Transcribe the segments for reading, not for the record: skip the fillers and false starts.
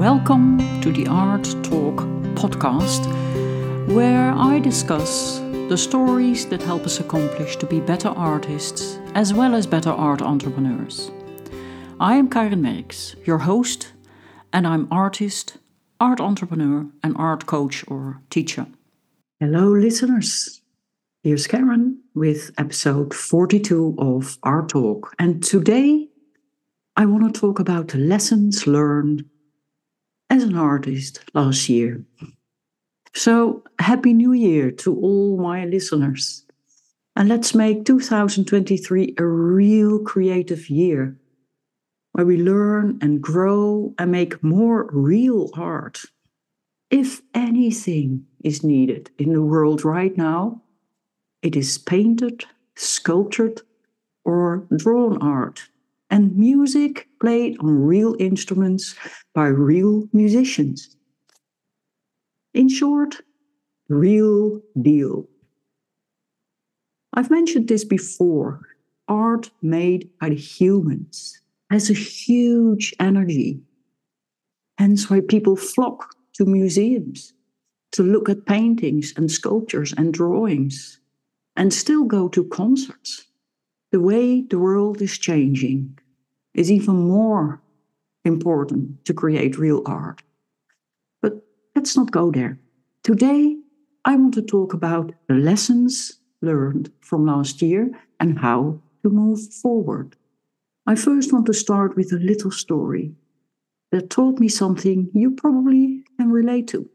Welcome to the Art Talk podcast, where I discuss the stories that help us accomplish to be better artists as well as better art entrepreneurs. I am Karin Merks, your host, and I'm artist, art entrepreneur, and art coach or teacher. Hello, listeners. Here's Karen with episode 42 of Art Talk. And today I want to talk about the lessons learned as an artist last year. So, Happy New Year to all my listeners. And let's make 2023 a real creative year where we learn and grow and make more real art. If anything is needed in the world right now, it is painted, sculptured, or drawn art, and music played on real instruments by real musicians. In short, real deal. I've mentioned this before. Art made by the humans has a huge energy. Hence why people flock to museums to look at paintings and sculptures and drawings, and still go to concerts. The way the world is changing is even more important to create real art. But let's not go there. Today, I want to talk about the lessons learned from last year and how to move forward. I first want to start with a little story that taught me something you probably can relate to.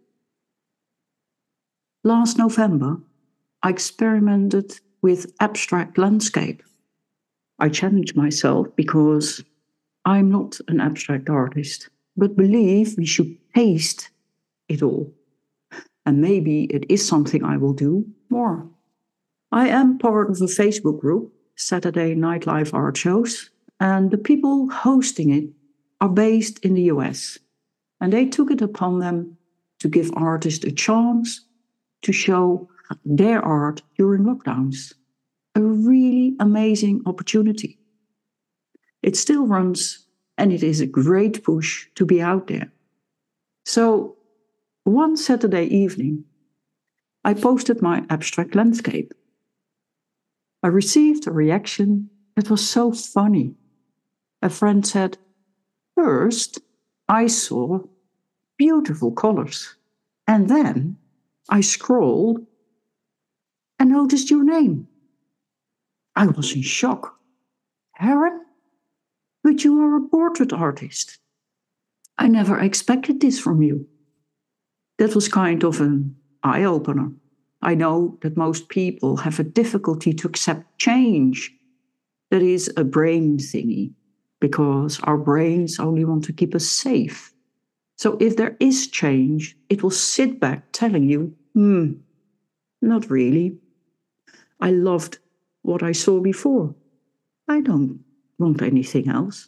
Last November, I experimented with abstract landscape. I challenged myself because I'm not an abstract artist, but believe we should taste it all. And maybe it is something I will do more. I am part of a Facebook group, Saturday Night Live Art Shows, and the people hosting it are based in the US. And they took it upon them to give artists a chance to show their art during lockdowns. A really amazing opportunity. It still runs, and it is a great push to be out there. So, one Saturday evening, I posted my abstract landscape. I received a reaction that was so funny. A friend said, "First, I saw beautiful colors, and then I scrolled and noticed your name. I was in shock. Karen, but you are a portrait artist. I never expected this from you." That was kind of an eye-opener. I know that most people have a difficulty to accept change. That is a brain thingy, because our brains only want to keep us safe. So if there is change, it will sit back telling you, not really. I loved what I saw before. I don't want anything else.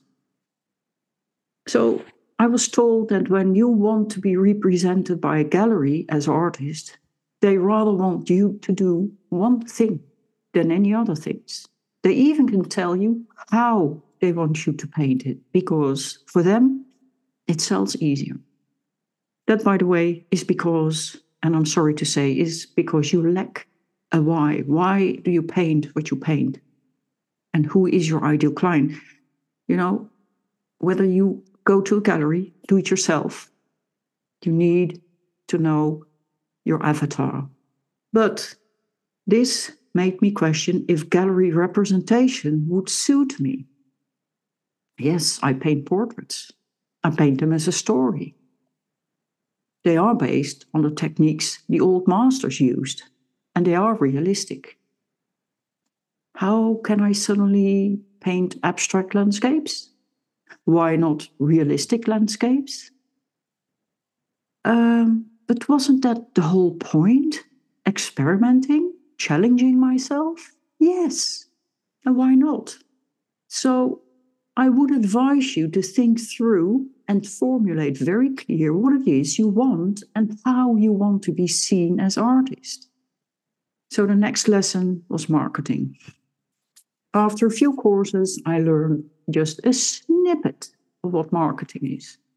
So I was told that when you want to be represented by a gallery as artist, they rather want you to do one thing than any other things. They even can tell you how they want you to paint it, because for them, it sells easier. That, by the way, is because, and I'm sorry to say, is because you lack a why. Why do you paint what you paint? And who is your ideal client? You know, whether you go to a gallery, do it yourself, you need to know your avatar. But this made me question if gallery representation would suit me. Yes, I paint portraits. I paint them as a story. They are based on the techniques the old masters used, and they are realistic. How can I suddenly paint abstract landscapes? Why not realistic landscapes? But wasn't that the whole point? Experimenting? Challenging myself? Yes. And why not? So I would advise you to think through and formulate very clear what it is you want and how you want to be seen as artist. So the next lesson was marketing. After a few courses, I learned just a snippet of what marketing is.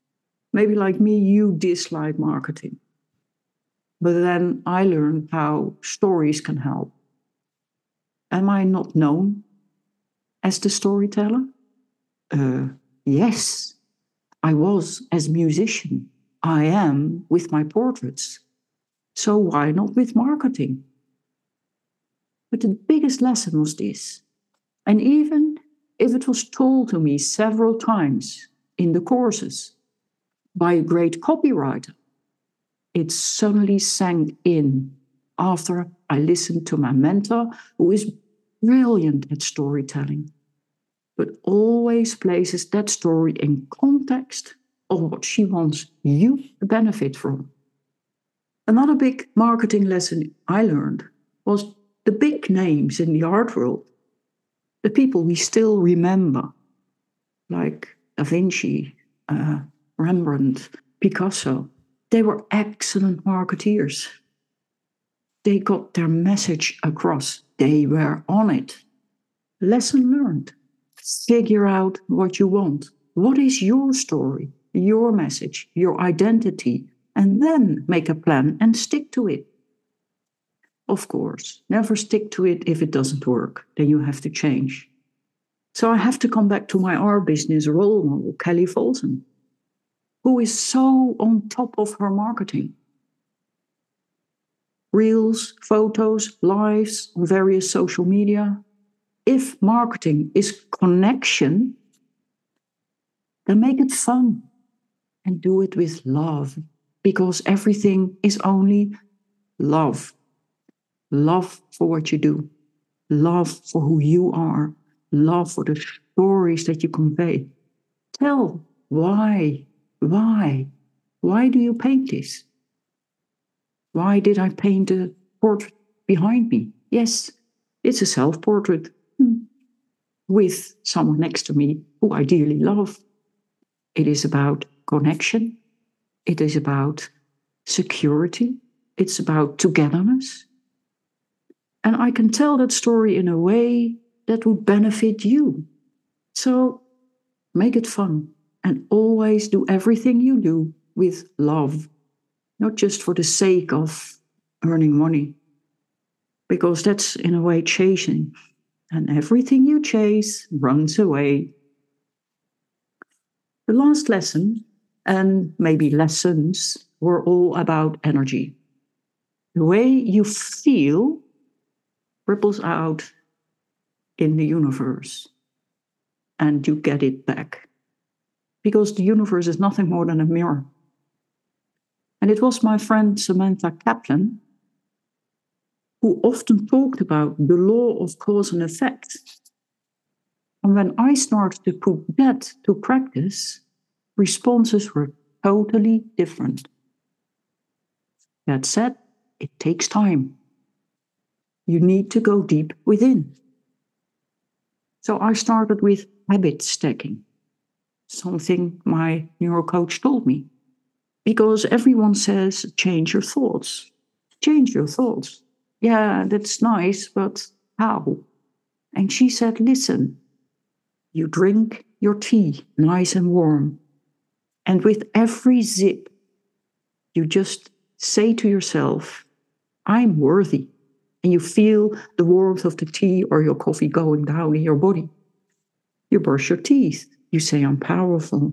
Maybe like me, you dislike marketing. But then I learned how stories can help. Am I not known as the storyteller? Uh, yes, I was as musician. I am with my portraits. So why not with marketing? But the biggest lesson was this. And even if it was told to me several times in the courses by a great copywriter, it suddenly sank in after I listened to my mentor, who is brilliant at storytelling, but always places that story in context of what she wants you to benefit from. Another big marketing lesson I learned was the big names in the art world, the people we still remember, like Da Vinci, Rembrandt, Picasso. They were excellent marketeers. They got their message across. They were on it. Lesson learned. Figure out what you want. What is your story, your message, your identity? And then make a plan and stick to it. Of course, never stick to it if it doesn't work. Then you have to change. So I have to come back to my art business role model, Kelly Fulton, who is so on top of her marketing. Reels, photos, lives on various social media. If marketing is connection, then make it fun and do it with love, because everything is only love. Love for what you do, love for who you are, love for the stories that you convey. Tell why do you paint this? Why did I paint the portrait behind me? Yes, it's a self-portrait with someone next to me who I dearly love. It is about connection. It is about security. It's about togetherness. And I can tell that story in a way that would benefit you. So make it fun and always do everything you do with love, not just for the sake of earning money, because that's in a way chasing, and everything you chase runs away. The last lesson, and maybe lessons, were all about energy. The way you feel ripples out in the universe, and you get it back. Because the universe is nothing more than a mirror. And it was my friend Samantha Kaplan who often talked about the law of cause and effect. And when I started to put that to practice, responses were totally different. That said, it takes time. You need to go deep within. So I started with habit stacking, something my neurocoach told me. Because everyone says, change your thoughts. Change your thoughts. Yeah, that's nice, but how? And she said, listen, you drink your tea nice and warm. And with every sip, you just say to yourself, I'm worthy. And you feel the warmth of the tea or your coffee going down in your body. You brush your teeth. You say, I'm powerful.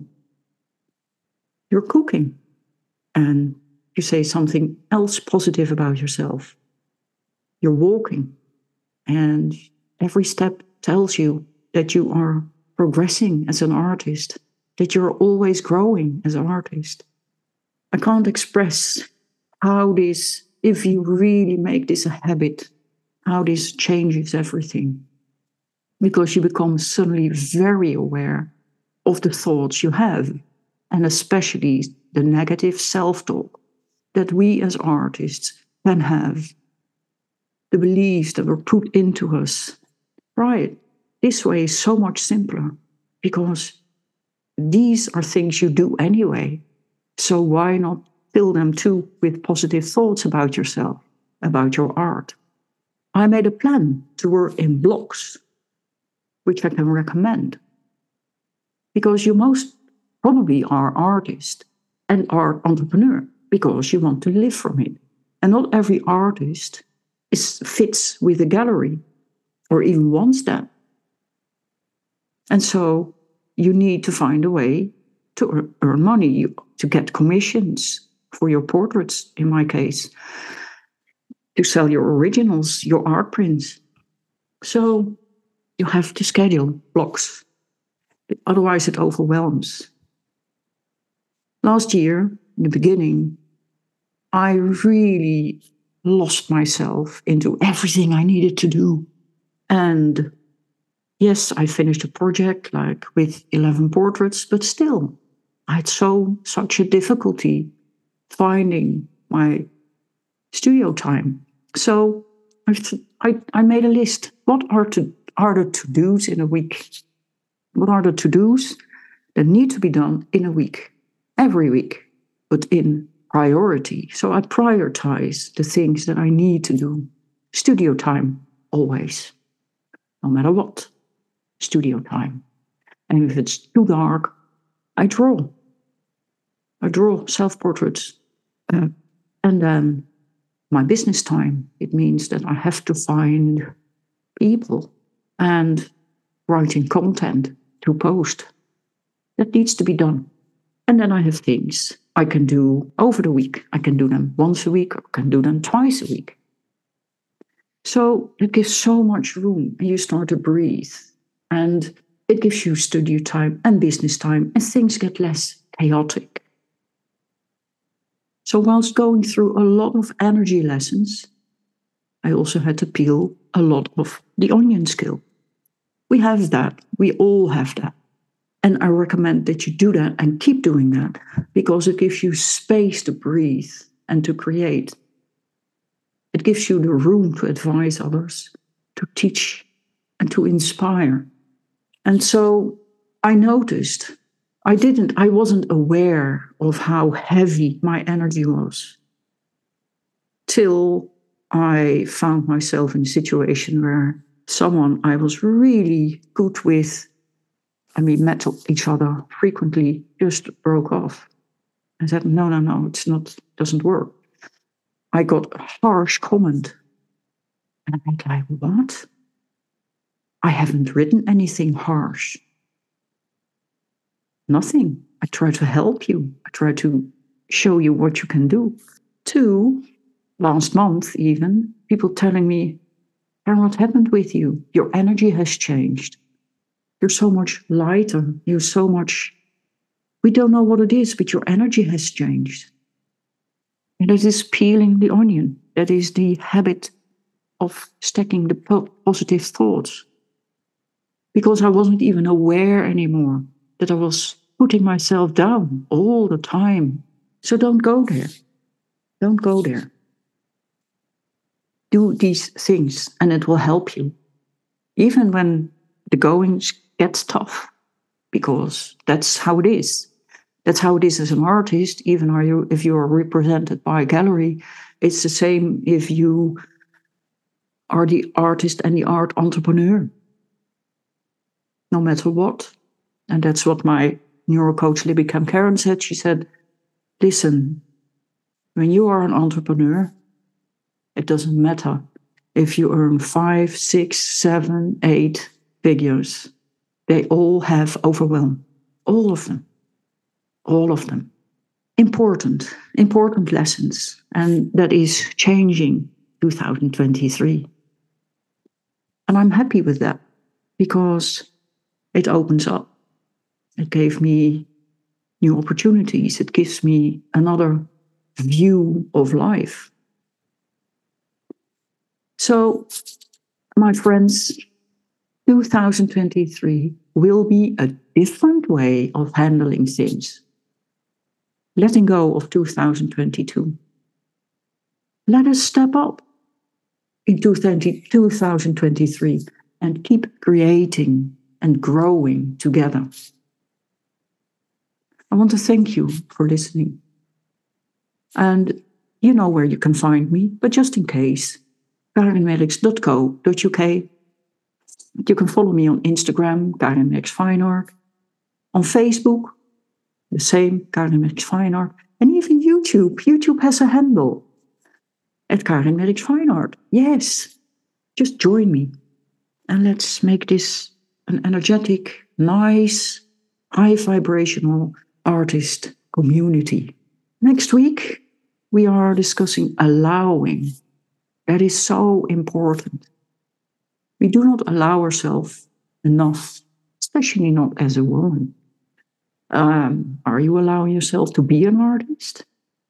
You're cooking. And you say something else positive about yourself. You're walking. And every step tells you that you are progressing as an artist, that you're always growing as an artist. I can't express how this, if you really make this a habit, how this changes everything. Because you become suddenly very aware of the thoughts you have, and especially the negative self-talk that we as artists can have, the beliefs that were put into us. Right, this way is so much simpler because these are things you do anyway. So why not fill them too with positive thoughts about yourself, about your art? I made a plan to work in blocks, which I can recommend. Because you most probably are artists and art entrepreneur because you want to live from it. And not every artist fits with a gallery or even wants that. And so you need to find a way to earn money, to get commissions for your portraits, in my case, to sell your originals, your art prints. So you have to schedule blocks. Otherwise, it overwhelms. Last year, in the beginning, I really lost myself into everything I needed to do. And yes, I finished a project like with 11 portraits, but still, I had such a difficulty finding my studio time. So I made a list. What are the to-dos in a week? What are the to-dos that need to be done in a week, every week, but in priority? So I prioritize the things that I need to do. Studio time, always, no matter what. Studio time. And if it's too dark, I draw. I draw self-portraits. And then my business time, it means that I have to find people and writing content to post. That needs to be done. And then I have things I can do over the week. I can do them once a week, or I can do them twice a week. So it gives so much room, and you start to breathe. And it gives you studio time and business time, and things get less chaotic. So whilst going through a lot of energy lessons, I also had to peel a lot of the onion skill. We have that. We all have that. And I recommend that you do that and keep doing that because it gives you space to breathe and to create. It gives you the room to advise others, to teach, and to inspire. And so I noticed I wasn't aware of how heavy my energy was till I found myself in a situation where someone I was really good with, and we met each other frequently, just broke off. I said, no, doesn't work. I got a harsh comment. And I'm like, what? I haven't written anything harsh. Nothing. I try to help you. I try to show you what you can do. 2, last month even, people telling me, Karen, what happened with you? Your energy has changed. You're so much lighter. You're so much, we don't know what it is, but your energy has changed. And that is peeling the onion. That is the habit of stacking the positive thoughts. Because I wasn't even aware anymore that I was putting myself down all the time. So don't go there. Don't go there. Do these things and it will help you. Even when the going gets tough, because that's how it is. That's how it is as an artist, even if you are represented by a gallery. It's the same if you are the artist and the art entrepreneur. No matter what. And that's what my neurocoach Libby Karen said. She said, listen, when you are an entrepreneur, it doesn't matter if you earn 5, 6, 7, 8 figures. They all have overwhelm. All of them. All of them. Important lessons. And that is changing 2023. And I'm happy with that because it opens up. It gave me new opportunities. It gives me another view of life. So, my friends, 2023 will be a different way of handling things. Letting go of 2022. Let us step up in 2023 and keep creating and growing together. I want to thank you for listening. And you know where you can find me, but just in case, karinmerks.co.uk. You can follow me on Instagram, Karin Merks Fine Art, on Facebook, The same, Karin Merks Fine Art. And even YouTube. YouTube has a handle at Karin Merks Fine Art. Yes, just join me. And let's make this an energetic, nice, high vibrational artist community. Next week, we are discussing allowing. That is so important. We do not allow ourselves enough, especially not as a woman. Are you allowing yourself to be an artist?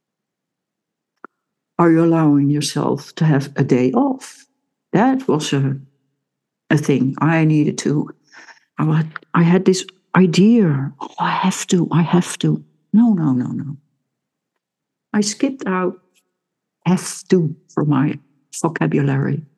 Are you allowing yourself to have a day off? That was a thing I needed to. I had this idea. Oh, I have to. No. I skipped out have to from my vocabulary.